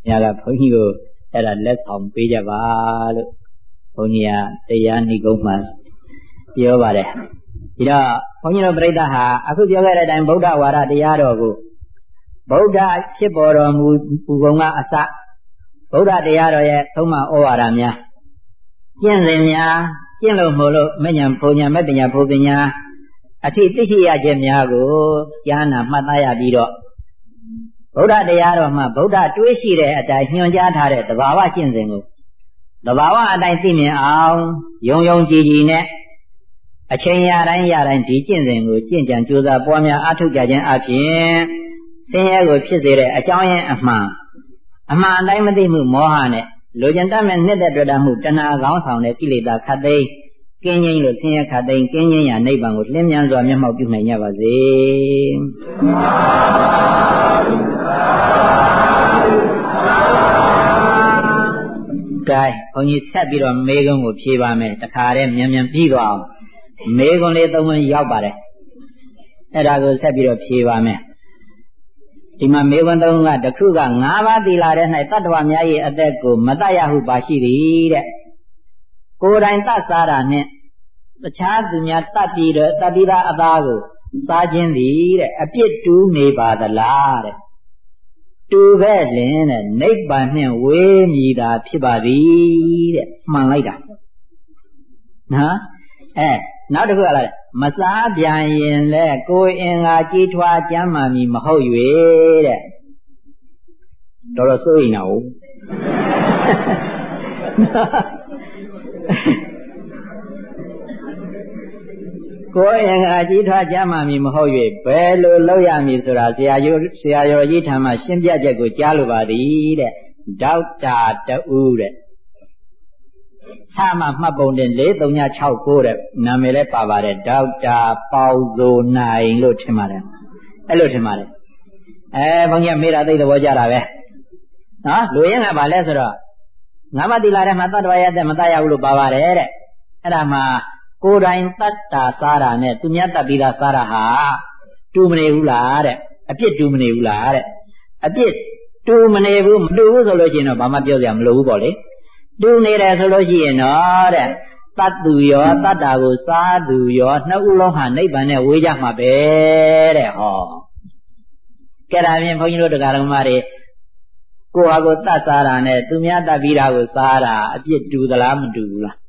ညာကဘုန်းကြီးကိုအဲ့ဒါလက်ဆောင်ပေးကြပါလို့ဘုန်းကြီးကတရားနိဂုံးမှာပြောပါတယ်ဒီတော့ဘုန်းကြီးတို့ပြိဿဟာအခုပြောခဲ့တဲ့အတိုင်းဗုဒ္ဓဝါဒတရားတော်ကိုဗုဒ္ဓဖြစ်ပေါ်တော်မူပုံကအစဗုဒ္ဓတရားတော်ရဲ့သုံးမဩဝါဒများကျင့်စဉ်များကျင့်လို့မို့လို့မဉ္ဇဉ်ဘုံညာမပညာဘုပညာအထိသိရှိရခြင်းများကိုကြားနာမှတ်သားရပြီးတော့ဗုဒ္ဓတရားတော်မှာဗုဒ္ဓတွေးရှိတဲ့အတိုင်းညွှန်ကြားထားတဲ့သဘာဝကျင့်စဉ်ကိုသဘာဝအတိုင်းသိမြင်အောင်ယုံယုံကြည်ကြည်နဲ့အချိန်ရတိုင်းဒီကျင့်စဉ်ကိုကျင့်ကြံကြိုးစားပွားများအားထုတ်ကြခြင်းအပြင်ဆင်းရဲကိုဖြစ်စေတဲ့အကြောင်းရင်းအမှန်အတိုင်းမသိမှုမောဟနဲ့လိုချင်တတ်မဲ့နှစ်သက်တွေ့တာမှုတဏှာကောင်းဆောင်တဲ့ကိလေသာခတ်သိမ်းကင်းငြိမ်းလို့ဆင်းရဲခတ်သိမ်းကင်းငြိမ်းရာနိဗ္ဗာန်ကိုလင်းမြန်စွာမျက်မှောက်ပြုနိုင်ကြပါစေ။ကဲဘုန်းကြီးဆက်ပြီးတော့မေခွန်းကိုဖြေပါမယ်တခါတည်းမြန်မြန်ပြီးသွားအောင်မေခွန်းလေးသုံးခွန်းရောက်ပါတယ်အဲ့ဒါကိုဆက်ပြီးတော့ဖြေပါမယ်ဒီမှာမေခွန်းသုံးခွန်းကတစ်ခုက၅ပါးသီလထဲ၌တတ္တဝါများ၏အသက်ကိုမတတ်ရဟုပါရှိသည်တဲ့ကိုယ်တိုင်တတ်စားတာနဲ့တခြားသူများတတ်ပြီးတော့တတ်ပြီးသားအသားကိုစားခြင်းသည်တဲ့အပြစ်တူးနေပါသလားတဲ့တူပဲလင်တဲ့နိဗ္ဗာန်နှင့်ဝေးမြည်တာဖြစ်ပါသည်တဲ့မှန်လိုက်တာနော်နောက်တစ်ခုကလည်းမစားပြန်ရင်လဲကိုယ်အင်္ဂါကြီးထွားကျမ်းမာမည်မဟုတ်၍တဲ့တော်တော်စိုးရင်တော့ကိုယ်အင်္ဂါကြီးထွားကျမ်းမာမည်မဟုတ်၍ဘယ်လိုလုပ်ရမည်ဆိုတာဆရာတော်ကြီးထံမှရှင်းပြချက်ကိုကြားလိုပါသည်တဲ့ဒေါက်တာတူတဲ့ဆာမမှတ်ပုံတင်4369တဲ့နာမည်လည်းပါပါတယ်ဒေါက်တာပေါဇိုနိုင်လို့ထင်ပါတယ်အဲ့လိုထင်ပါတယ်ဘုန်းကြီးမေးတာသိသဘောကျတာပဲနော်လူရင်းကဘာလဲဆိုတော့ငါးပါးသီလထဲမှာတတ္တဝါရဲ့အသက်မတတ်ရဘူးလို့ပါပါတယ်တဲ့အဲ့ဒါမှာကိုယ်တိုင်တတ်တာစားတာနဲ့သူများတတ်ပြီးသားစားတာဟာတူမနေဘူးလားတဲ့အပြစ်တူမနေဘူးလားတဲ့အပြစ်တူမနေဘူးမတူဘူးဆိုလို့ရှိရင်တော့ဘာမှပြောစရာမလိုဘူးပေါ့လေတူနေတယ်ဆိုလို့ရှိရင်တော့တဲ့တတ်သူရောတတ်တာကိုစားသူရောနှစ်ဦးလုံးဟာနိဗ္ဗာန်နဲ့ဝေးကြမှာပဲတဲ့ဟောကဲဒါဖြင့်ဘုန်းကြီးတို့တရားတော်မှာတွေကိုယ်ဟာကိုတတ်စားတာနဲ့သူများတတ်ပြီးတာကိုစားတာအပြစ်တူသလားမတူဘူးလား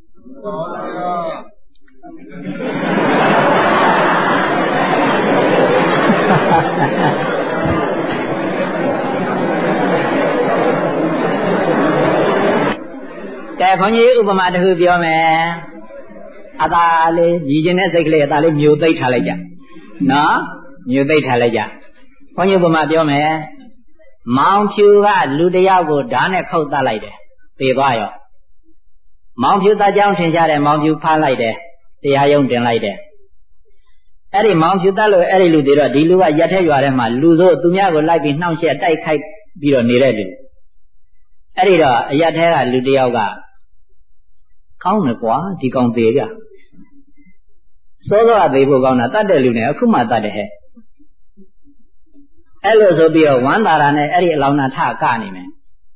ကဲဘုန်းကြီးဥပမာတစ်ခုပြောမယ်အသာလေးညီကျင်တဲ့စိတ်ကလေးအသာလေးမျိုးသိပ်ထားလိုက်ကြနော်မျိုးသိပ်ထားလိုက်ကြဘုန်းကြီးဥပမာပြောမယ်မောင်ဖြူကလူတယောက်ကိုဓာတ်နဲ့ခုတ်တတ်လိုက်တယ်သေသွားရောမောင်ဖြူတတ်ကြောင်းထင်ရှားတယ်မောင်ဖြူဖမ်းလိုက်တယ်တရားရုံးတင်လိုက်တယ်အဲ့ဒီမောင်ဖြူတတ်လို့အဲ့ဒီလူတွေတော့ဒီလူကရက်ထဲရွာထဲမှာလူဆိုသူများကိုလိုက်ပြီးနှောင့်ယှက်တိုက်ခိုက်ပြီးတော့နေတဲ့လူအဲ့ဒီတော့အရက်ထဲကလူတယောက်ကကောင်းတယ်ကွာဒီကောင်သေးကြစောစောကသေးဖို့ကောင်းတာတတ်တဲ့လူနဲ့အခုမှတတ်တယ်ဟဲ့အဲ့လိုဆိုပြီးတော့ဝမ်းသာတာနဲ့အဲ့ဒီအလောင်းနာထကနေမယ်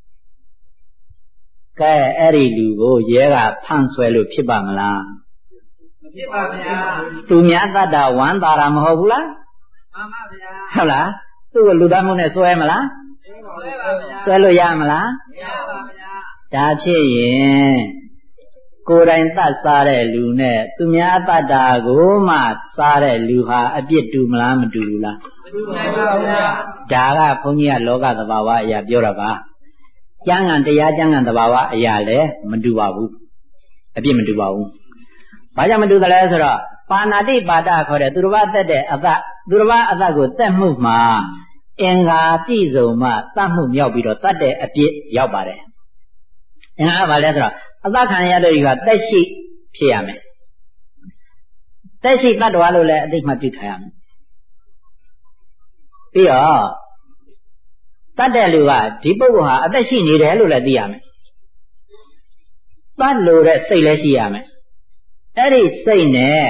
ကဲအဲ့ဒီလူကိုရဲကဖမ်းဆွဲလို့ဖြစ်ပါမလားမဖြစ်ပါဗျာသူများတတ်တာဝမ်းသာတာမဟုတ်ဘူးလားမှန်ပါဗျာဟုတ်လားသူ့ကိုလူသားမှုနဲ့ဆွဲမလားဆွဲပါဗျာဆွဲလို့ရမလားမရပါဗျာဒါဖြစ်ရင်ကိုယ်တိုင်တတ်စားတဲ့လူနဲ့သူများတတ်တာကိုမှစားတဲ့လူဟာအပြစ်တူမလားမတူဘူးလားမတူပါဘူးဗျာဒါကဘုန်းကြီးကလောကသဘာဝအရာပြောတာပါကျမ်းဂန်တရားကျမ်းဂန်သဘာဝအရာလည်းမတူပါဘူးအပြစ်မတူပါဘူးဘာကြောင့်မတူသလဲဆိုတော့ပါဏာတိပါဒခေါ်တဲ့သူတစ်ပါးသက်တဲ့အသက်သူတစ်ပါးအသက်ကိုသက်မှုမှာအင်္ဂါပြည့်စုံမှတတ်မှုမြောက်ပြီးတော့တတ်တဲ့အပြစ်ရောက်ပါတယ်အင်္ဂါကဘာလဲဆိုတော့အသက်ခံရတဲ့လူကသက်ရှိဖြစ်ရမယ်သက်ရှိတတ္တဝါလို့လည်းအသိမှတ်ပြုထားရမယ်ပြီးတော့တတ်တဲ့လူကဒီပုဂ္ဂိုလ်ဟာအသက်ရှိနေတယ်လို့လည်းသိရမယ်တတ်လို့တဲ့စိတ်လည်းရှိရမယ်အဲ့ဒီစိတ်နဲ့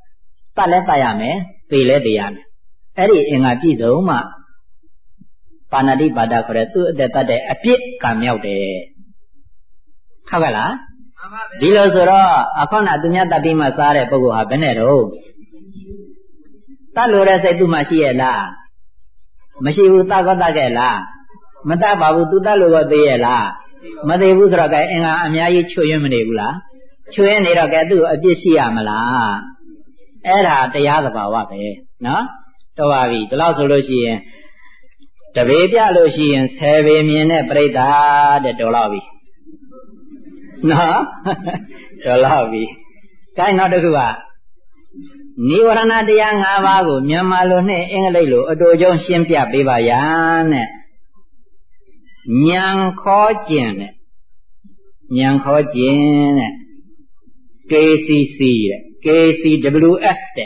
တတ်လည်းတတ်ရမယ်သိလည်းသိရမယ်အဲ့ဒီအင်္ဂါပြည့်စုံမှပါဏာတိပါဒခေါ်တဲ့သူ့အသက်တတ်တဲ့အပြစ်ကံမြောက်တယ်ဟုတ်ကဲ့လားဒီလိုဆိုတော့အခုနသူများတတ်ပြီးမှစားတဲ့ပုဂ္ဂိုလ်ဟာဘယ်နဲ့တော့တတ်လို့တဲ့စိတ်သူ့မှာရှိရဲ့လားမရှိဘူးတတ်ကောတတ်ခဲ့လားမတတ်ပါဘူးသူတတ်လို့ကောသေးရဲ့လားမသေးဘူးဆိုတော့ကဲအင်္ဂါအများကြီးချွတ်ရွံ့မနေဘူးလားချွတ်ရွံ့နေတော့ကဲသူ့အပြစ်ရှိရမလားအဲ့ဒါတရားသဘာဝပဲနော်တော်ပါပြီဒီလောက်ဆိုလို့ရှိရင်တပေပြလို့ရှိရင်10ပေမြင်တဲ့ပြိတ္တာတဲ့တော်လောက်ပြီနော်တော်လောက်ပြီကိုင်းနောက်တစ်ခုကနိဝရဏတရား5ပါးကိုမြန်မာလိုနဲ့အင်္ဂလိပ်လိုအတူကျုံရှင်းပြပေးပါရနဲ့ဉာဏ်ခေါ်ကျင်တဲ့ဉာဏ်ခေါ်ကျင်တဲ့ KCC တဲ့ KCWF တဲ့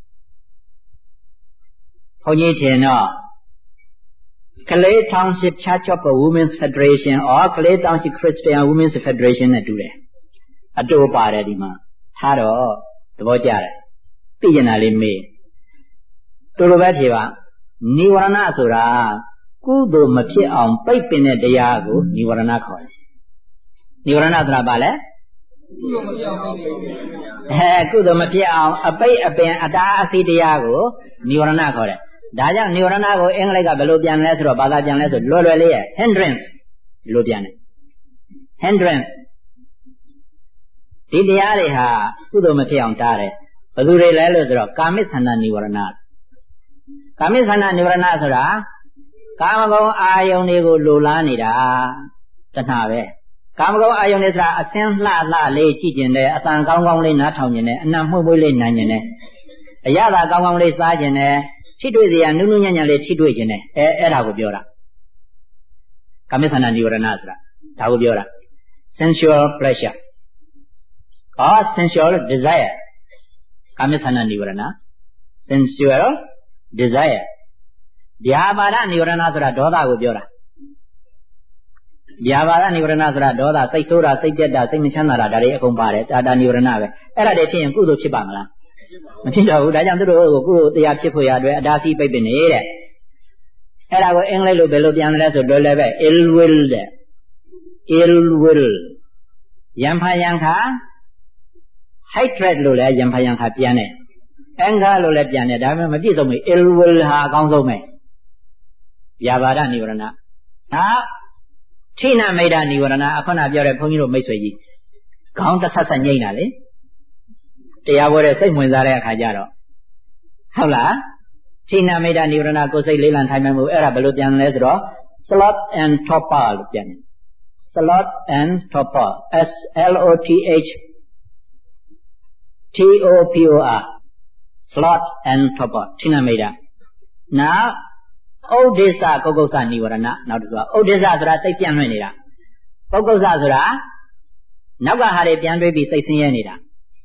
ဘုန်းကြီးထင်တော့ Clay Township Church of Women's Federation or Clay Township Christian Women's Federation နဲ့တူတယ်အတူပါတယ်ဒီမှာထားတော့သဘောကျတယ်သိကျင်တာလေးမေးတူလိုပဲဖြေပါနိဝရဏဆိုတာကုသိုလ်မဖြစ်အောင်ပိတ်ပင်တဲ့တရားကိုနိဝရဏခေါ်တယ်နိဝရဏဆိုတာဘာလဲကုသိုလ်မဖြစ်အောင်အပိတ်အပင်အတားအဆီးတရားကိုနိဝရဏခေါ်တယ်ဒါကြောင့်နိဝရဏကိုအင်္ဂလိပ်ကဘယ်လိုပြန်လဲဆိုတော့ဘာသာပြန်လဲဆိုလွယ်လွယ်လေးရဲ့ hindrance လို့ပြန်တယ် hindrance ဒီတရားတွေဟာကုသိုလ်မဖြစ်အောင်တားတယ်ဘယ်သူတွေလဲလို့ဆိုတော့ကာမိသန္တာနိဝရဏကာမိသန္တာနိဝရဏဆိုတာကာမဂုဏ်အာယုန်တွေကိုလိုလားနေတာတဏှာပဲကာမဂုဏ်အာယုန်တွေဆိုတာအစင်းလှလှလေးကြည့်ကျင်တယ်အတန်ကောင်းကောင်းလေးနားထောင်ကျင်တယ်အနံ့မှု့မှု့လေးနားကျင်တယ်အရသာကောင်းကောင်းလေးစားကျင်တယ်ထိတွေ့စရာနုနုညံ့ညံ့လေးထိတွေ့ကျင်တယ်အဲ့ဒါကိုပြောတာကာမိသန္တာနိဝရဏဆိုတာဒါကိုပြောတာ sensual pleasure or sensual desire ကာမိသန္တာနိဝရဏ sensual desire ဗျာပါဒနိဝရဏဆိုတာဒေါသကိုပြောတာဗျာပါဒနိဝရဏဆိုတာဒေါသစိတ်ဆိုးတာစိတ်ပြတ်တာစိတ်မချမ်းသာတာဒါတွေအကုန်ပါတယ်တာနိဝရဏပဲအဲ့ဒါတွေဖြစ်ရင်ကုသိုလ်ဖြစ်ပါမလားမဖြစ်တော့ဘူးဒါကြောင့်သူတို့ကိုကုသိုလ်တရားဖြစ်ဖို့ရအတွက်အတားဆီးပိတ်ပင်နေတဲ့အဲ့ဒါကိုအင်္ဂလိပ်လိုဘယ်လိုပြန်လဲဆိုတော့လည်းပဲ ill will တဲ့ ill will ယံဖယံခါ hatred လို့လည်းယံဖယံခါပြန်တယ် anger လို့လည်းပြန်တယ်ဒါပေမဲ့မပြည့်စုံဘူး ill will ဟာအကောင်းဆုံးပဲဗျာပါဒနိဝရဏဟာထိနမိတ်ဒနိဝရဏအခုနပြောတဲ့ဘုန်းကြီးတို့မိတ်ဆွေကြီးခေါင်းတစ်ဆက်ဆက်ညှိနေတာလေတရားပွဲတဲ့စိတ်ဝင်စားတဲ့အခါကျတော့ဟုတ်လားထိနမိတ်ဒနိဝရဏကိုယ်စိတ်လေးလံထိုင်မှမှုအဲ့ဒါဘယ်လိုပြန်လဲဆိုတော့ sloth and torpor လို့ပြန်တယ် sloth and torpor S L O T H T O P O R sloth and torpor ထိနမိတ်ဒနောက်ဥဒိစ္စကုက္ကုဆနိဝရဏနောက်တစ်ခုကဥဒိစ္စဆိုတာစိတ်ပြန့်လွင့်နေတာကုက္ကုဆဆိုတာနောက်ကဟာတွေပြန်တွေးပြီးစိတ်ဆင်းရဲနေတာ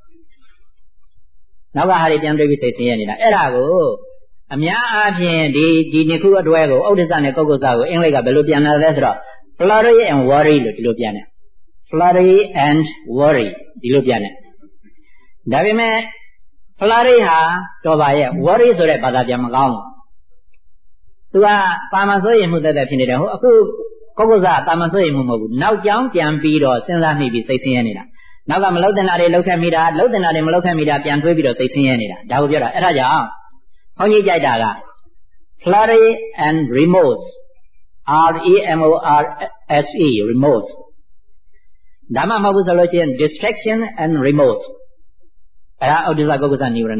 နောက်ကဟာတွေပြန်တွေးပြီးစိတ်ဆင်းရဲနေတာအဲ့ဒါကိုအများအားဖြင့်ဒီနှစ်ခုအတွဲကိုဥဒိစ္စနဲ့ကုက္ကုဆကိုအင်္ဂလိပ်ကဘယ်လိုပြန်လဲဆိုတော့ flurry and worry လို့ဒီလိုပြန်တယ် flurry and worry ဒီလိုပြန်တယ်ဒါပေမဲ့ flurry ဟာတော်ပါရဲ့ worry ဆိုတဲ့ဘာသာပြန်မကောင်းဘူးသူကပါမစိုးရင်မှုတက်တက်ဖြစ်နေတယ်ဟိုအခုကုက္ကုဆပါမစိုးရင်မှုမဟုတ်ဘူးနောက်ကြောင်းပြန်ပြီးတော့စဉ်းစားမိပြီးစိတ်ဆင်းရဲနေတာနောက်ကမလှုပ်တင်တာတွေလှုပ်ခက်မိတာလှုပ်တင်တာတွေမလှုပ်ခက်မိတာပြန်တွေးပြီးတော့စိတ်ဆင်းရဲနေတာဒါကိုပြောတာအဲ့ဒါကြောင့်ဘုန်းကြီးကြိုက်တာက flurry and remorse R E M O R S E remorse ဒါမှမဟုတ်ဘူးဆိုလို့ရှိရင် distraction and remorse အဲ့ဒါဥဒိစ္စကုက္ကုဆနိဝရဏ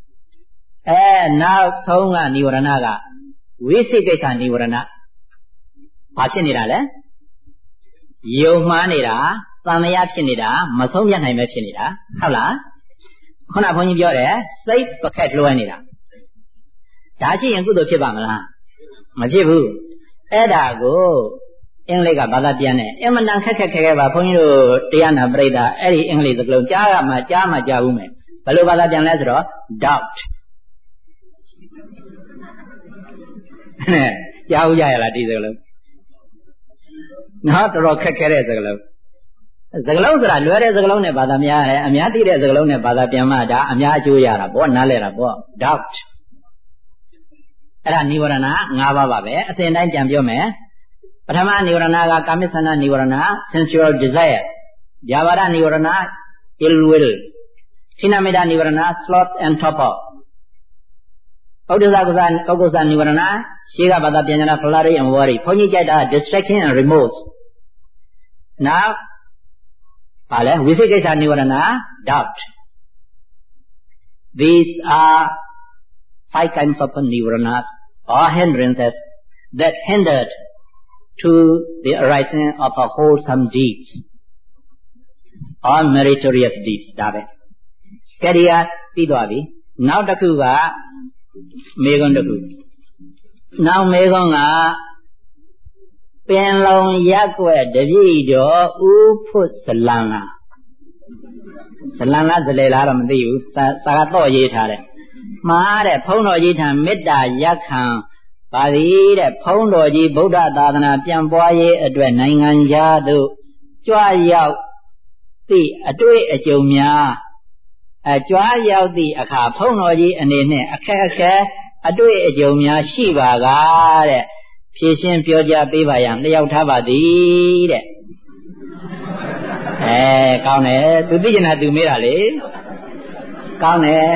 နောက်ဆုံးကနိဝရဏကဝိသိကိစ္စနိဝရဏဘာဖြစ်နေတာလဲယုံမှားနေတာသံဃာဖြစ်နေတာမဆုံးပြတ်နိုင်ပဲဖြစ်နေတာဟုတ်လားခုနဘုန်းကြီးပြောတယ်စိတ်ပကက်လွှဲနေတာဒါရှိရင်ကုသိုလ်ဖြစ်ပါမလားမဖြစ်ဘူးအဲ့ဒါကိုအင်္ဂလိပ်ကဘာသာပြန်တယ်အမှန်တန်ခက်ခဲပါဘုန်းကြီးတို့တရားနာပရိသတ်အဲ့ဒီအင်္ဂလိပ်စကားလုံးကြားမှကြားဦးမယ်ဘယ်လိုဘာသာပြန်လဲဆိုတော့ doubt ကြားဦးကြရလားဒီစကားလုံးနော်တော်တော်ခက်ခဲတဲ့စကားလုံးဆိုတာလွယ်တဲ့စကားလုံးနဲ့ဘာသာများရတယ်အများသိတဲ့စကားလုံးနဲ့ဘာသာပြန်မှဒါအများအကျိုးရတာပေါ့နားလဲတာပေါ့ doubt အဲ့ဒါနိဝရဏ၅ပါးပါပဲအစဉ်တိုင်းပြန်ပြောမယ်ပထမနိဝရဏကကာမိသနာနိဝရဏ sensual desire ဗျာပါဒနိဝရဏ ill will ဌိနမိတနိဝရဏ sloth and torpor ဥဒ္ဒဇကုသကုက္ကုသနိဝရဏရှေးကဘာသာပြန်ကြတာ flurry and worry ဘုန်းကြီးကြိုက်တာ distraction and remorse now ဘာလဲဝိသိကိစ္စနိဝရဏ doubt these are 5 kinds of nivaranas or hindrances that hindered to the arising of a wholesome deeds or meritorious deeds ဒါပဲကဲဒီကပြီးသွားပြီနောက်တစ်ခုကမေခွန်းတစ်ခုနောက်မေခွန်းကပင်လုံရက်ွက်တပြည့်တော်ဥဖွတ်ဇလံလားဇလံလားဇလေလားတော့မသိဘူးစာကတော့ရေးထားတယ်မှားတဲ့ဘုန်းတော်ကြီးထံမေတ္တာရက်ခံပါသည်တဲ့ဘုန်းတော်ကြီးဗုဒ္ဓသာသနာပြန်ပွားရေးအတွက်နိုင်ငံခြားသို့ကြွရောက်သည့်အတွေ့အကြုံများကြွရောက်သည့်အခါဘုန်းတော်ကြီးအနေနဲ့အခက်အခဲအတွေ့အကြုံများရှိပါကတဲ့ဖြည့်ရှင်းပြောကြားပေးပါရန်လျှောက်ထားပါသည်တဲ့ကောင်းတယ်သူသိကျင်တာသူမေးတာလေကောင်းတယ်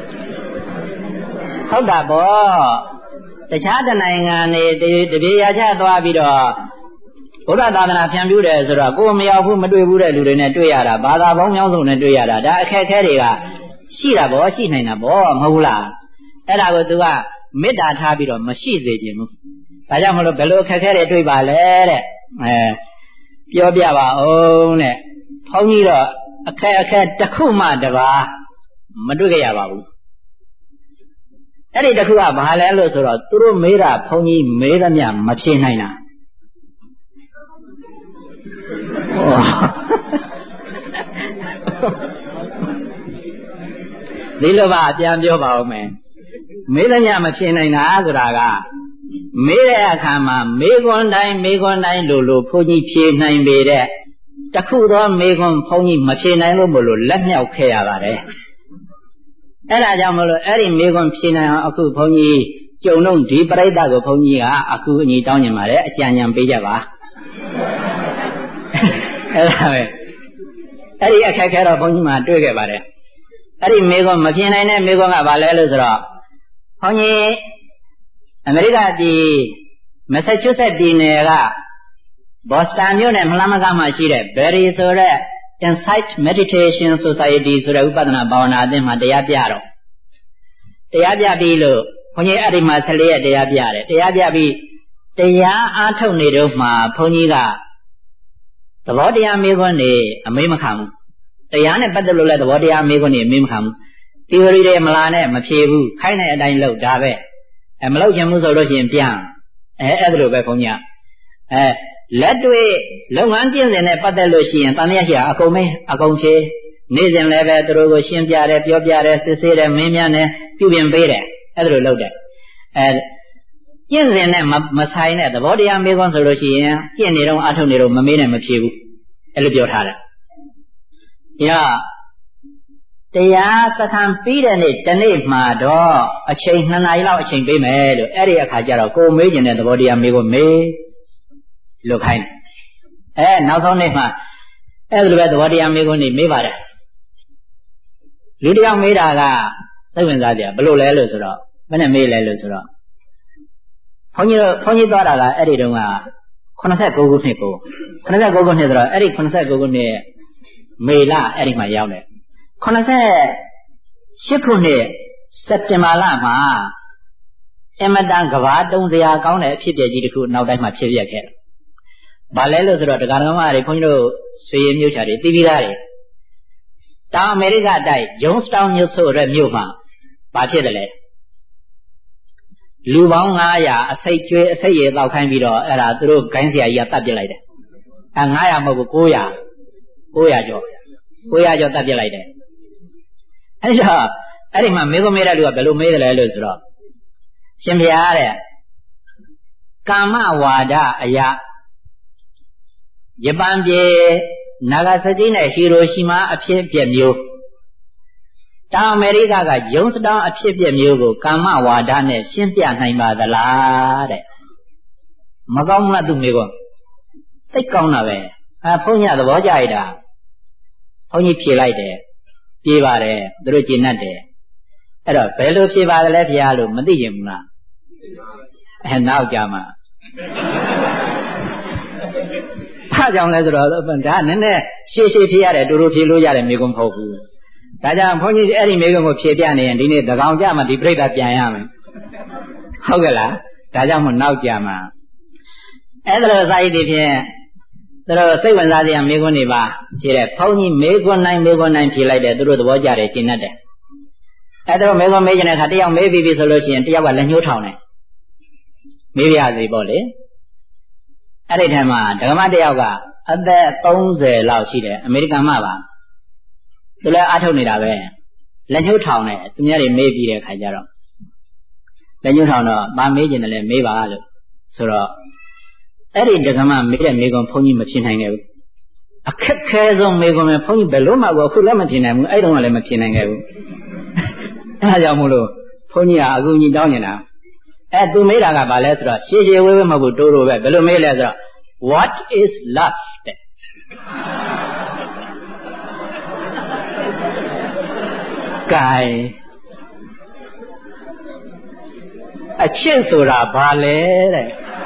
ဟုတ်တာပေါ့တခြားတနိုင်ငံနေတပြေရာချသွားပြီးတော့ဘုရားသာသနာဖြန့်ဖြူးတယ်ဆိုတော့ကိုယ်မရောက်ဘူးမတွေ့ဘူးတဲ့လူတွေနဲ့တွေ့ရတာဘာသာပေါင်းများစုံနဲ့တွေ့ရတာဒါအခက်အခဲတွေကရှိတာပေါ့ရှိနိုင်တာပေါ့မဟုတ်လားအဲ့ဒါကိုသူကမေတ္တာထားပြီးတော့မရှိစေခြင်းဘူးဒါကြောင့်မလို့ဘယ်လိုအခက်အခဲတွေတွေ့ပါလဲတဲ့ပြောပြပါဦးတဲ့ဘုန်းကြီးတော့အခက်အခဲတစ်ခုမှတပါမတွေ့ကြရပါဘူးအဲ့ဒီတစ်ခုကဘာလဲလို့ဆိုတော့သူတို့မေးတာဘုန်းကြီးမေးသမျှမဖြေနိုင်တာဒီလိုပါပြန်ပြောပါဦးမယ်မေးသမျှမဖြေနိုင်တာဆိုတာကမေးတဲ့အခါမှာမေးခွန်းတိုင်းလို့ဘုန်းကြီးဖြေနိုင်ပေတဲ့တခုသောမေးခွန်းဘုန်းကြီးမဖြေနိုင်လို့မလို့လက်မြောက်ခဲ့ရပါတယ်အဲ့ဒါကြောင့်မလို့အဲ့ဒီမေးခွန်းဖြေနိုင်အောင်အခုဘုန်းကြီးကြုံတော့ဒီပရိသတ်ကိုဘုန်းကြီးကအခုအညီတောင်းညင်ပါတယ်အကြံဉာဏ်ပေးကြပါအဲ့ဒါပဲအဲ့ဒီအခက်ခဲတော့ဘုန်းကြီးမှတွေ့ခဲ့ပါတယ်အဲ့ဒီမေးခွန်းမဖြေနိုင်တဲ့မေးခွန်းကဘာလဲလို့ဆိုတော့ဘုန်းကြီးအမေရိကပြည်မက်ဆာချူးဆက်ပြည်နယ်ကဘော့စတန်မြို့နယ်မလှမ်းမကမှရှိတဲ့ Berry ဆိုတဲ့ Insight Meditation Society ဆိုတဲ့ဥပဒနာဘာဝနာအသင်းမှာတရားပြတော့တရားပြပြီးလို့ဘုန်းကြီးအဲ့ဒီမှာ14ရက်တရားပြတယ်တရားပြပြီးတရားအားထုတ်နေတော့မှဘုန်းကြီးကသဘောတရားမေးခွန်းနေအမေးမခံဘူးတရားနဲ့ပတ်သက်လို့လည်းသဘောတရားမေးခွန်းနေအမေးမခံဘူး theory တွေမလာနဲ့မဖြေဘူးခိုင်းတဲ့အတိုင်းလုပ်ဒါပဲမလုပ်ချင်ဘူးဆိုလို့ရှိရင်ပြန်အဲ့ဒါလိုပဲဘုန်းကြီးလက်တွေ့လုပ်ငန်းကျင့်စဉ်နဲ့ပတ်သက်လို့ရှိရင်တန်မြတ်ရှိအကုန်မေးအကုန်ဖြေနေ့စဉ်လည်းပဲသူတို့ကိုရှင်းပြတယ်ပြောပြတယ်စစ်ဆေးတယ်မင်းများနဲ့ပြုပြင်ပေးတယ်အဲ့ဒါလိုလုပ်တယ်ကျင့်စဉ်နဲ့မဆိုင်တဲ့သဘောတရားမေးခွန်းဆိုလို့ရှိရင်ကျင့်နေတော့အထုတ်နေတော့မမေးနဲ့မဖြေဘူးအဲ့လိုပြောထားတယ်တရားစခန်းပြီးတဲ့နေ့တနေ့မှာတော့အချိန်2နာရီလောက်အချိန်ပေးမယ်လို့အဲ့ဒီအခါကျတော့ကိုမေးခြင်းတဲ့သဘောတရားမေးခွန်းမေးလို့ခိုင်းတယ်နောက်ဆုံးနေ့မှာအဲ့လိုပဲသဘောတရားမေးခွန်းနေမေးပါတယ်လူတယောက်မေးတာကစိတ်ဝင်စားကြဘယ်လိုလဲလို့ဆိုတော့ဘယ်နဲ့မေးလဲလို့ဆိုတော့ဘုန်းကြီးသွားတာကအဲ့ဒီတုန်းက89ခုနှစ်ကို89ခုနှစ်ဆိုတော့အဲ့ဒီ89ခုနှစ်မေလအဲ့ဒီမှာရောက်တယ်88ခုနှစ်စက်တင်ဘာလမှာအမတန်ကဘာတုံးစရာကောင်းတဲ့အဖြစ်အပျက်ကြီးတစ်ခုနောက်တိုင်းမှာဖြစ်ပြခဲ့တယ်။ဘာလဲလို့ဆိုတော့တရားတော်မှာတွေခွန်ကြီးတို့ဆွေရမျိုးချာတွေတီးပြီးသားတွေတောင်အမေရိကတိုက်ဂျုံစတောင်မြို့ဆိုတဲ့မြို့မှာဘာဖြစ်တယ်လဲလူပေါင်း900အစိတ်ကျွေးအစိတ်ရည်တောက်ခိုင်းပြီးတော့အဲ့ဒါသူတို့ဂိုင်းဆရာကြီးကတတ်ပြစ်လိုက်တယ်။900မဟုတ်ဘူး900ကျော်တတ်ပြစ်လိုက်တယ်။အဲ့တော့အဲ့ဒီမှာမေးခွန်းမေးတဲ့လူကဘယ်လိုမေးတယ်လဲလို့ဆိုတော့ရှင်ဘုရားတဲ့ကာမဝါဒအရာဂျပန်ပြည်နာဂါဆာကီနဲ့ဟီရိုရှီမာအဖြစ်အပျက်မျိုးတောင်အမေရိကကယုံစတောင်းအဖြစ်ပြမျိုးကိုကာမဝါဒနဲ့ရှင်းပြနိုင်ပါသလားတဲ့မကောင်းလားသူမေကောသိကောင်းတာပဲဘုန်းကြီးသဘောကျရတာဘုန်းကြီးဖြေလိုက်တယ်ပြေးပါတယ်သူတို့ကျင့်တတ်တယ်အဲ့တော့ဘယ်လိုဖြေပါသလဲဘုရားလို့မသိရင်ဘူးလားနောက်ကြမှာဘာကြောင့်လဲဆိုတော့ဒါနည်းနည်းရှေ့ဖြေရတယ်တူတူဖြေလို့ရတယ်မေကွန်းမဟုတ်ဘူးဒါကြောင့်ဘုန်းကြီးအဲ့ဒီမေကွန်းကိုဖြေပြနေရင်ဒီနေ့သကောင်ကြမှာဒီပြိဿပြန်ရမယ်ဟုတ်ကဲ့လားဒါကြောင့်မို့နောက်ကြမှာအဲ့ဒါလိုစာရေးတွေဖြင့်သူတို့စိတ်ဝင်စားစရာမေကွန်းတွေပါဖြေတဲ့ဘုန်းကြီးမေကွန်းနိုင်ဖြေလိုက်တယ်သူတို့သဘောကျတယ်ကျင့်တတ်တယ်အဲ့ဒါမေကွန်းမေးခြင်းတဲ့အခါတယောက်မေးပြီးပြီဆိုလို့ရှိရင်တယောက်ကလက်ညှိုးထောင်တယ်မေးပြစီပေါ့လေအဲ့ဒီထဲမှာဓမ္မတယောက်ကအသက်30လောက်ရှိတယ်အမေရိကန်မှာပါသူလည်းအားထုတ်နေတာပဲလက်ညှိုးထောင်တယ်သူများတွေမေးပြီးတဲ့အခါကျတော့လက်ညှိုးထောင်တော့ဘာမေးခြင်းတယ်လဲမေးပါလို့ဆိုတော့အဲ့ဒီဓမ္မမေးတဲ့မေကွန်းဘုန်းကြီးမဖြစ်နိုင်ခဲ့ဘူးအခက်ခဲဆုံးမေကွန်းပဲဘုန်းကြီးဘယ်လို့မှအခုလည်းမဖြစ်နိုင်ဘူးအဲ့တုန်းကလည်းမဖြစ်နိုင်ခဲ့ဘူးအဲ့ဒါကြောင့်မို့လို့ဘုန်းကြီးကအကူကြီးတောင်းနေတာသူမေးတာကဘာလဲဆိုတော့ရှည်ရှည်ဝေးဝေးမဟုတ်ဘူးတိုးတိုးပဲဘယ်လိုမေးလဲဆိုတော့ what is love တဲ့ကဲအချစ်ဆိုတာဘာလဲတဲ့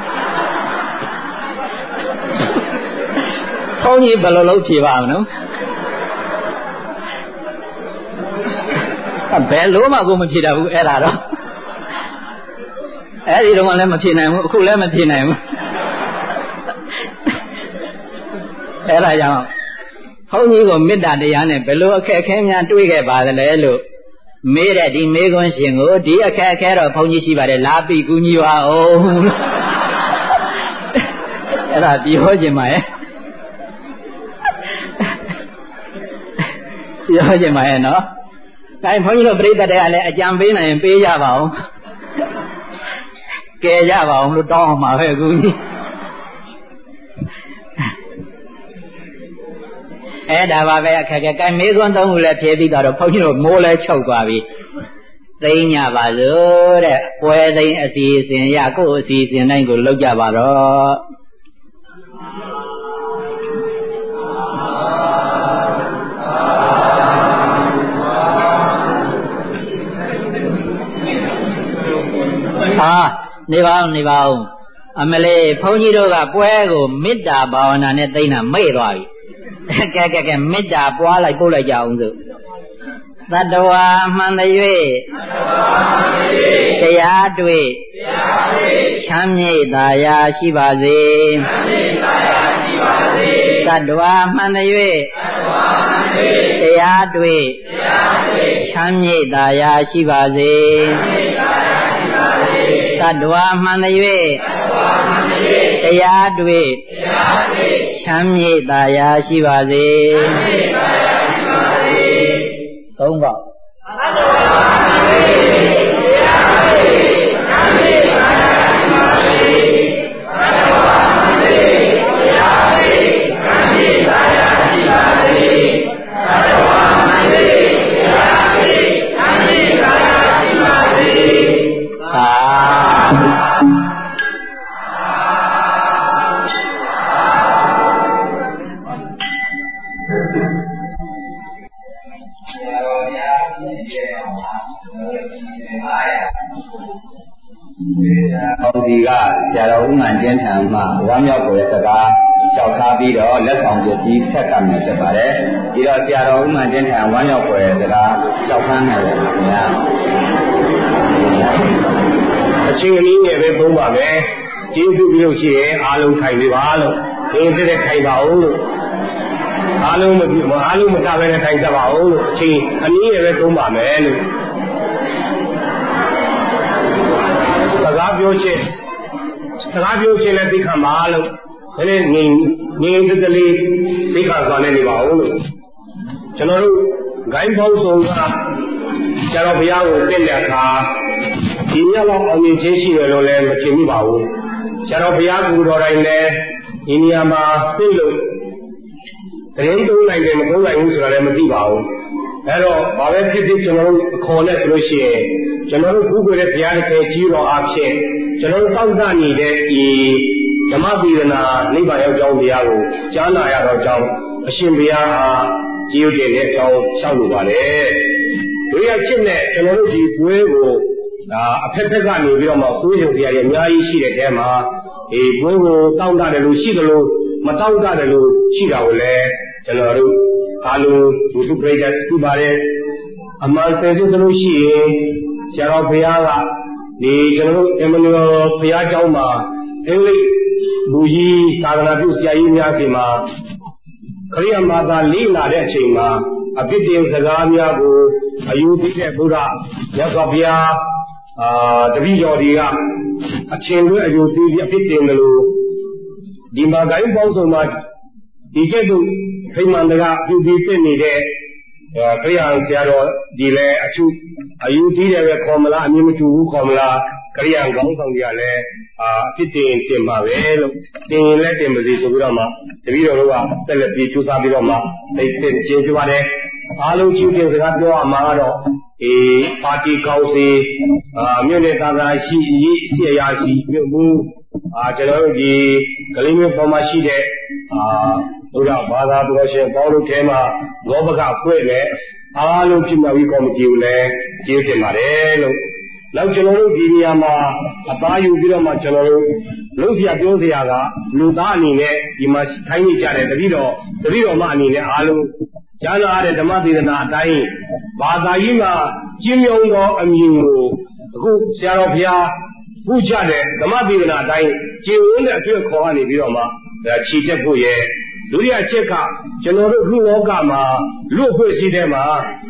ဘုန်းကြီးဘယ်လိုလုပ်ဖြေပါမလို့ဘယ်လိုမှကိုမဖြေတတ်ဘူးအဲ့ဒါတော့အဲ့ဒီတော့လည်းမဖြေနိုင်ဘူးအခုလည်းမဖြေနိုင်ဘူးအဲ့ဒါကြောင့်ဘုန်းကြီးကိုမေတ္တာတရားနဲ့ဘယ်လိုအခက်အခဲများတွေ့ခဲ့ပါသလဲလို့မေးတဲ့ဒီမေးခွန်းရှင်ကိုဒီအခက်အခဲတော့ဘုန်းကြီးရှိပါတယ်လာပြီကူညီပါအောင်အဲ့ဒါပြောခြင်းပါရဲ့ပြောခြင်းပါရဲ့နော်ဒါဘုန်းကြီးတို့ပြိဿတွေကလည်းအကြံပေးနိုင်ရင်ပေးကြပါဦးကဲကြပါအောင်လို့တောင်းအောင်ပါပဲကူကြီးအဲ့ဒါပါပဲအခက်အခဲမေးခွန်းသုံးခုလည်းဖြေပြီးတော့ဘုန်းကြီးတို့မိုးလဲချုပ်သွားပြီသိညပါစို့တဲ့ပွဲသိမ်းအစီအစဉ်ရကိုယ့်အစီအစဉ်တိုင်းကိုလုပ်ကြပါတော့နေပါဦးအမလေးဘုန်းကြီးတို့ကပွဲကိုမေတ္တာဘာဝနာနဲ့သိနေတာမေ့သွားပြီကဲမေတ္တာပွားလိုက်ပို့လိုက်ကြအောင်စို့သတ္တဝါမှန်တဲ့၍တရားတွေ့ချမ်းမြေ့သာယာရှိပါစေသတ္တဝါမှန်တဲ့၍တရားတွေ့ချမ်းမြေ့သာယာရှိပါစေသတ္တဝါမှန်တဲ့၍တရားတွေ့ချမ်းမြေ့သာယာရှိပါစေသုံးပါသတ္တဝါမှန်တဲ့တရားတွေ့ချမ်းမြေ့သာယာရှိပါစေသတ္တဝါမှန်တဲ့တရားတွေ့ချမ်းမြေ့သာယာရှိပါစေသတ္တဝါမှန်တဲ့တရားတွေ့ချမ်းမြေ့သာယာရှိပါစေသာအောင်စီကဆရာတော်ဦးမှန်ကျင်းထံမှဝမ်းမြောက်ပွဲစကားလျှောက်ထားပြီးတော့လက်ဆောင်ပစ္စည်းဆက်ကပ်မယ်ဖြစ်ပါတယ်။ပြီးတော့ဆရာတော်ဦးမှန်ကျင်းထံဝမ်းမြောက်ပွဲစကားလျှောက်ထားမယ်ခင်ဗျာ။အချင်းအနည်းနဲ့ပဲပုံပါမယ်။ကျေးဇူးပြုလို့ရှိရင်အားလုံးထိုင်နေပါလို့ဒီတဲ့ထိုင်ပါဦးလို့အားလုံးမထားပဲနဲ့ထိုင်ကြပါဦးလို့အချင်းအနည်းနဲ့ပဲပုံပါမယ်လို့စကားပြောခြင်းလည်းသိခံပါလို့ဒါနဲ့ငြိမ်တကလေးသိခံစွာနဲ့နေပါဦးလို့ကျွန်တော်တို့ဂိုင်းပေါင်းဆုံးကဆရာတော်ဘုရားကိုတက်တဲ့အခါဒီညလောက်အောင်မြင်ခြင်းရှိတယ်လို့လည်းမထင်မိပါဘူးဆရာတော်ဘုရားကိုယ်တော်တိုင်းလည်းဒီနေရာမှာသိလို့တရင်သုံးနိုင်တယ်မသုံးနိုင်ဘူးဆိုတာလည်းမသိပါဘူးအဲ့တော့ဘာပဲဖြစ်ဖြစ်ကျွန်တော်တို့အခေါ်နဲ့ဆိုလို့ရှိရင်ကျွန်တော်တို့ဘုရားရဲ့ဘုရားတစ်ခဲကြီးတော်အဖြစ်ကျွန်တော်တို့တောက်တနေတဲ့ဒီဓမ္မပိဒနာနိဗ္ဗာန်ရောက်ကြောင်းတရားကိုကြားနာရတော့ကြောင်းအရှင်ဘုရားဟာကြီးဥတည်တဲ့အကြောင်းလျှောက်လိုပါတယ်တို့ရချစ်နဲ့ကျွန်တော်တို့ဒီပွဲကိုအဖက်ဖက်ကနေပြီးတော့မှစိုးရုံစရာတွေအများကြီးရှိတဲ့တဲမှာပွဲကိုတောက်တတယ်လို့ရှိတယ်လို့မတောက်တတယ်လို့ရှိတာကိုလည်းကျွန်တော်တို့အားလုံးဘုသူပရိသတ်ပြုပါတယ်အမှန်တည်းဆိုလို့ရှိရင်ဆရာတော်ဘုရားကဒီကျွန်တော်တို့အမန်တော်ဘုရားကျောင်းမှာအင်္ဂလိပ်လူကြီးသာသနာပြုဆရာကြီးများစီမှာခရိယာမာသာလိလာတဲ့အချိန်မှာအပြစ်တင်စကားများကိုအယူသိတဲ့ဘုရားမြတ်စွာဘုရားတပည့်တော်တွေကအချင်းလွဲအယူသိပြီးအပြစ်တင်တယ်လို့ဒီမှာဂိုင်းပေါင်းစုံမှာဒီကဲ့သို့ဖိမှန်တကားပြုပြီးပြနေတဲ့ခရိယာဆရာတော်ဒီလည်းအချုပ်အယူသိတယ်ပဲခေါ်မလားအမြင်မတူဘူးခေါ်မလားခရိယာခေါင်းဆောင်တွေကလည်းအဖြစ်တင်ပါပဲလို့တင်ရင်လည်းတင်ပါစေဆိုပြီးတော့မှတပည့်တော်တို့ကဆက်လက်ပြီးကြိုးစားပြီးတော့မှသိသိချင်းပြပါတယ်အားလုံးချင်းချင်းစကားပြောရမှာတော့ပါတီကောင်စီမြို့နယ်သာသနာရှိရှိအရာရှိမြို့မှုကျွန်တော်တို့ဒီကလေးမျိုးပေါ်မှာရှိတဲ့ဘုရားဘာသာတော်ရှင်ပေါင်းလို့ထဲမှာလောဘကဖွင့်လဲအားလုံးဖြစ်မြောက်ရေးကော်မတီကိုလည်းကျေးဇူးတင်ပါတယ်လို့နောက်ကျွန်တော်တို့ဒီနေရာမှာအသားယူပြီးတော့မှကျွန်တော်တို့လုံးစရာပြောစရာကလူသားအနေနဲ့ဒီမှာထိုင်းနေကြတဲ့တပည့်တော်မှအနေနဲ့အားလုံးကြားနာရတဲ့ဓမ္မဒေသနာအတိုင်းဘာသာရေးမှာကျင်းမြုံသောအမြင်ကိုအခုဆရာတော်ဘုရားပူချတဲ့ဓမ္မဒေသနာအတိုင်းကျင့်ဝန်းတဲ့အတွေ့အခေါ်ကနေပြီးတော့မှခြေတက်ဖို့ရဲ့ဒုတိယချက်ကကျွန်တော်တို့လူလောကမှာလူအဖွဲ့အစည်းထဲမှာ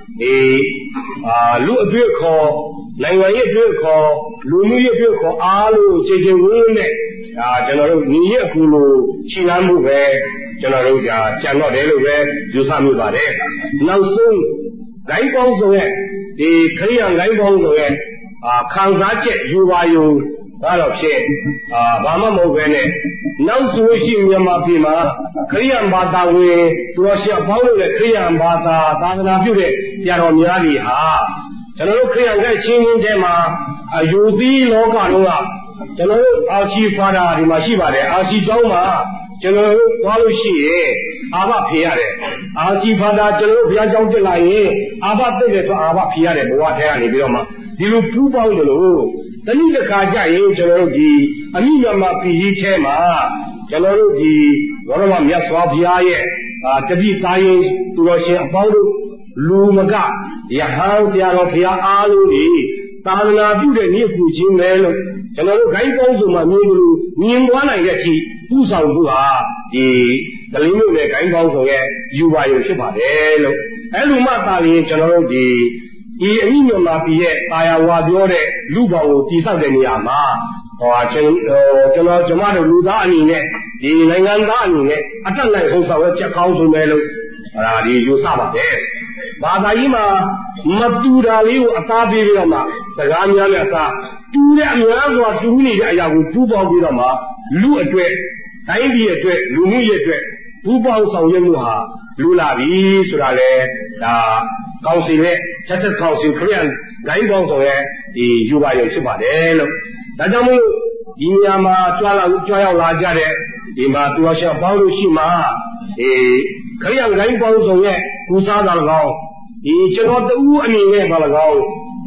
လူအတွေ့အခေါ်နိုင်ငံရေးအတွေ့အခေါ်လူမျိုးရေးအတွေ့အခေါ်အားလုံးခြေခြေဝန်းနဲ့ကျွန်တော်တို့ညီရဲ့အခုလိုခြေလမ်းမှုပဲကျွန်တော်တို့ကြံတော့တယ်လို့ပဲယူဆမိပါတယ်နောက်ဆုံးဂိုင်းပေါင်းဆိုရဲ့ဒီခရိယံဂိုင်းပေါင်းဆိုရဲ့ခံစားချက်ယူပါယူဒါတော့ဖြစ်ဘာမှမဟုတ်ပဲနဲ့နောက်ဆိုရှိမြန်မာပြည်မှာခရိယံဘာသာဝင်သူတော်ရှင်ပေါင်းလို့လည်းခရိယံဘာသာသာသနာပြုတဲ့ဆရာတော်များကြီးဟာကျွန်တော်တို့ခရိယံကချင်းချင်းထဲမှာအယူသီးလောကလုံးကကျွန်တော်တို့အာချီဖာတာဒီမှာရှိပါတယ်အာချီကျောင်းမှာကျွန်တော်တို့သွားလို့ရှိရင်အာဘဖြေရတယ်အာချီဖာတာကျွန်တော်တို့ဘုရားကျောင်းတက်လာရင်အာဘသိတယ်ဆိုအာဘဖြေရတယ်ဘဝထဲကနေပြီးတော့မှဒီလိုပူးပေါင်းတယ်လို့တနည်းတစ်ခါကြရင်ကျွန်တော်တို့ဒီအမိမြန်မာပြည်ကြီးထဲမှာကျွန်တော်တို့ဒီဘောရမမြတ်စွာဘုရားရဲ့တပည့်သားရင်သူတော်ရှင်အပေါင်းတို့လူမကယဟန်ဆရာတော်ဘုရားအားလုံးဒီသာသနာပြုတဲ့နေ့ကူချင်းပဲလို့ကျွန်တော်တို့ဂိုင်းပေါင်းစုံမှာမြင်သွားနိုင်တဲ့အထိပူဆောင်မှုဟာဒီကလေးမျိုးနဲ့ဂိုင်းပေါင်းစုံရဲ့ယူပါရုံဖြစ်ပါတယ်လို့အဲ့လိုမှသာလျှင်ကျွန်တော်တို့ဒီအမိမြန်မာပြည်ရဲ့တာယာဝါပြောတဲ့လူပေါင်းကိုတည်ဆောက်တဲ့နေရာမှာကျွန်မတို့လူသားအနေနဲ့ဒီနိုင်ငံသားအနေနဲ့အတက်နိုင်ဆုံးဆောင်ရွက်ချက်ကောင်းဆုံးပဲလို့ဒီယူဆပါတယ်ဘာသာကြီးမှာမတူတာလေးကိုအသားပေးပြီးတော့မှစကားများနဲ့အစားတူတဲ့အများစွာတူနေတဲ့အရာကိုတူပေါင်းပြီးတော့မှလူအတွက်တိုင်းပြည်အတွက်လူမှုရေးအတွက်ပူးပေါင်းဆောင်ရွက်မှုဟာလူလာပြီဆိုတာလေဒါကောင်စီနဲ့ချက်ချက်ကောင်စီခရီးဂိုင်းပေါင်းဆောင်ရဲ့ဒီယူပါရုံဖြစ်ပါတယ်လို့ဒါကြောင့်မို့ဒီနေရာမှာကြွားရောက်လာကြတဲ့ဒီမှာသူတော်ရှင်ပေါင်းလို့ရှိမှခရိယံဂိုင်းပေါင်းဆောင်ရဲ့ကုစားတော်၎င်းဒီကျွန်တော်တူအနေနဲ့ပါ၎င်း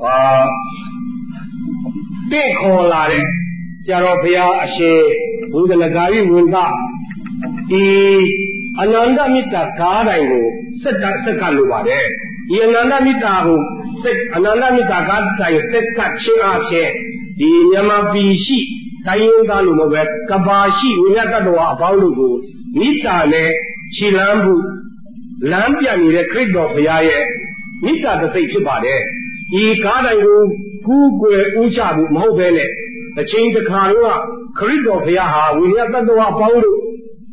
တင့်ခေါ်လာတဲ့ဆရာတော်ဘုရားအရှင်ဘုဒ္ဓလကာရီဝန်ကဒီအနန္တမေတ္တာကားတိုင်းကိုစက်ကလိုပါတယ်ဒီအနန္တမေတ္တာကိုအနန္တမေတ္တာကားတိုင်းစက်ကချင်းအဖြစ်ဒီမြန်မာပြည်ရှိတိုင်းရင်းသားလူမျိုးပဲကဘာရှိဝိညာတ္တဝါအပေါင်းတို့ကိုမေတ္တာနဲ့ခြေလမ်းမှုလမ်းပြနေတဲ့ခရစ်တော်ဘုရားရဲ့မေတ္တာတစိတ်ဖြစ်ပါတယ်ဒီကားတိုင်းကိုကူးကွယ်ဥချဖို့မဟုတ်ဘဲနဲ့အချိန်တစ်ခါတော့ခရစ်တော်ဘုရားဟာဝိညာတ္တဝါအပေါင်းတို့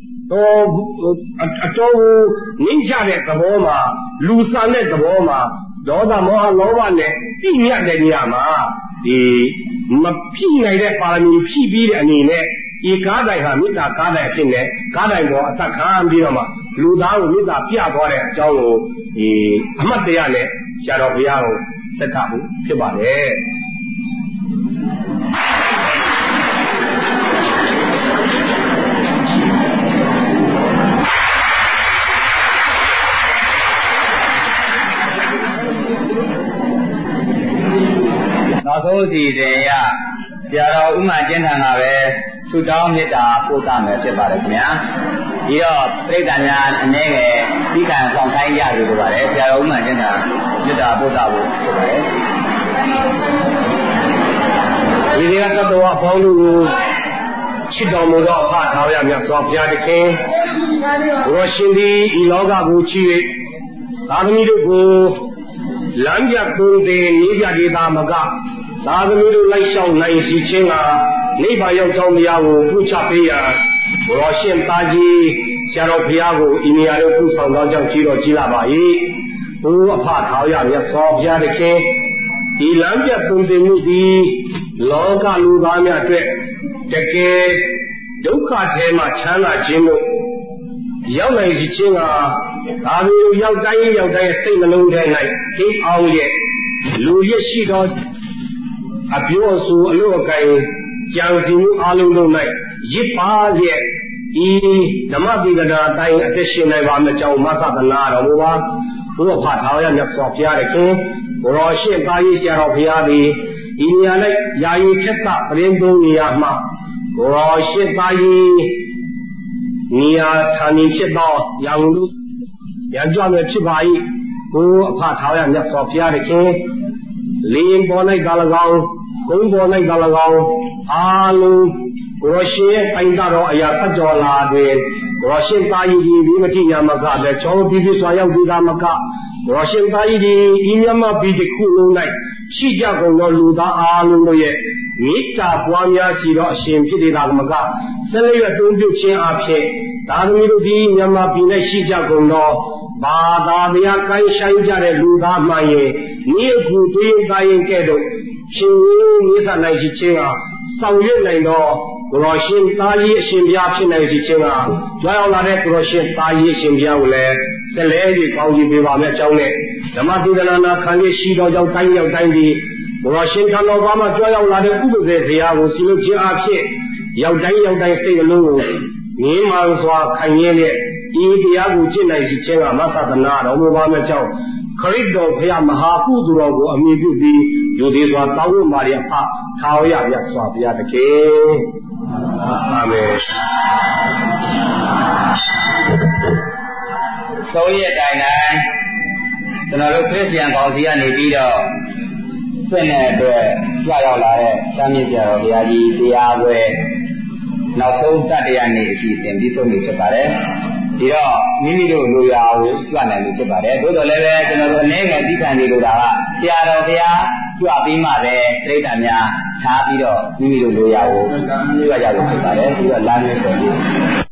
အတော်ကိုငြိမ့်ချတဲ့သဘောမှာလူဆန်တဲ့သဘောမှာဒေါသမောဟလောဘနဲ့ပြည့်ညတ်တဲ့နေရာမှာဒီမဖြည့်နိုင်တဲ့ပါရမီဖြည့်ပြီးတဲ့အနေနဲ့ဒီကားတိုင်ဟာမေတ္တာကားတိုင်ဖြစ်နေကားတိုင်ပေါ်အသက်ခံပြီးတော့မှခလူသားကိုမေတ္တာပြသွားတဲ့အကြောင်းကိုအမှတ်တရနဲ့ဆရာတော်ဘုရားကိုဆက်တာဖို့ဖြစ်ပါတယ်နောက်ဆုံးအစီအစဉ်ရဆရာတော်ဥမာကျင်းထံကပဲဆုတောင်းမေတ္တာပို့သမယ်ဖြစ်ပါတယ်ခင်ဗျာဒီတော့ပြိဿများအနေငယ်ဒီကံဆောင်ဆိုင်ကြလို့ဆိုပါတယ်ဆရာတော်ဥမာကျင်းထံမေတ္တာပို့သဖို့ဖြစ်ပါတယ်ဒီကတ္တဝအပေါင်းတို့ကိုချစ်တော်မူသောအဖထားရမြတ်စွာဘုရားသခင်ဘုရားရှင်သည်ဤလောကကိုချစ်၍သာသမီတို့ကိုလမ်းပြသုံးသည်နေပြဒေတာမကသာသမီတို့လိုက်လျှောက်နိုင်စီခြင်းကနိဗ္ဗာန်ရောက်ကြောင်းတရားကိုပြုချပေးရန်ဘုရားရှင်သားကြီးဆရာတော်ဘုရားကိုဤနေရာသို့ပြုဆောင်သောကြောင့်ကြီးတော်ကြီးလာပါ၏ဘုရားအဖထားရမြတ်စွာဘုရားသခင်ဒီလမ်းပြသုံးသည်မှုသည်လောကလူသားများအတွက်တကယ်ဒုက္ခထဲမှာချမ်းသာခြင်းတို့ရောက်နိုင်စီခြင်းကဒါမျိုးရောက်တိုင်းစိတ်နှလုံးထဲ၌ထိအောင်ရဲ့လူရရှိသောအပြောအဆိုအလို့အကိုင်ကြံစည်မှုအလုံးလုံး၌ရစ်ပါရဲ့ဤဓမ္မတိကနာအတိုင်းအသက်ရှင်နိုင်ပါမယ်ကြောင့်မသနာတော်မူပါဘုရားဖတ်ထားရမြတ်စွာဘုရားရဲ့ခင်ဘုရားရှင်ပါကြီးဆရာတော်ဘုရားသည်ဤနေရာ၌ယာယီခက်တာပြင်းသုံးနေရာမှာဘုရားရှင်ပါကြီးနေရာဌာနီဖြစ်သောရောင်လူရကြွမယ်ဖြစ်ပါ၏ဘုရားအဖထားရမြတ်စွာဘုရားရဲ့ခင်လင်းပေါ်၌က၎င်းကုန်းပေါ်၌က၎င်းအာလုံးကိုရရှိပိုင်တော်အရာဆက်ကြော်လာတွင်ကိုရရှိသားကြီးဒီမတိညာမကလည်းချောပြီးပြစွာရောက်သေးတာမကကိုရရှိသားကြီးဒီဤမြတ်မပြီးတစ်ခုလုံး၌ရှိကြကုန်သောလူသားအားလုံးတို့ရဲ့မေတ္တာပွားများစီသောအရှင်ဖြစ်သေးတာမကဆက်လက်ရတုံးပြုခြင်းအဖြစ်သာသမီတို့ဒီမြတ်မပြီး၌ရှိကြကုန်သောဘာသာတရားကိုင်းဆိုင်ကြတဲ့လူသားမှရင်ဤအခုသွေးသားရင်ကဲ့သို့ရှင်ဝေးမြေစာနိုင်ရှိခြင်းကဆောင်ရွက်နိုင်သောကိုရောရှင်သားကြီးအရှင်ဘုရားဖြစ်နိုင်ရှိခြင်းကကြွရောက်လာတဲ့ကိုရောရှင်သားကြီးအရှင်ဘုရားကိုလည်းဆက်လက်ပြီးကောင်းချီးပေးပါမယ်အကြောင်းနဲ့ဓမ္မတိဒနာနာခံရရှိသောကြောင့်တိုင်းရောက်တိုင်းဒီကိုရောရှင်ထံတော်ဘာမှကြွရောက်လာတဲ့ဥပဒေဘုရားကိုစီလို့ခြင်းအဖြစ်ရောက်တိုင်းစိတ်အလုံးကိုငြင်းမှန်စွာခံရတဲ့ဤတရားကိုကျင့်နိုင်ရှိခြင်းကမသနာတော်မူပါမယ်အကြောင်းခရစ်တော်ဘုရားမဟာကုသိုလ်တော်ကိုအမိပြုပြီးယူသေးစွာတောင်းဝမာရအဖထာဝရမြတ်စွာဘုရားတကယ်အာမင်သုံးရက်တိုင်းကျွန်တော်တို့ခရစ်ယာန်ကောင်စီကနေပြီးတော့ပြည့်တဲ့အတွက်ကြွရောက်လာတဲ့ဆရာမြတ်တော်ဘုရားကြီးတရားပွဲနောက်ဆုံးတတိယနေ့အစီအစဉ်ပြီးဆုံးပြီဖြစ်ပါတယ်ဒီတော့မိမိတို့လူရာကိုကြွနိုင်ပြီဖြစ်ပါတယ်သို့တော်လည်းပဲကျွန်တော်တို့အနေငယ်သိခံနေလို့တာကဆရာတော်ဘုရားကြွပြီးမှပဲပြိဿများထားပြီးတော့မိမိတို့လူရာကိုကြွကြလို့ဖြစ်ပါတယ်ပြီးတော့လမ်းလေးပေါ်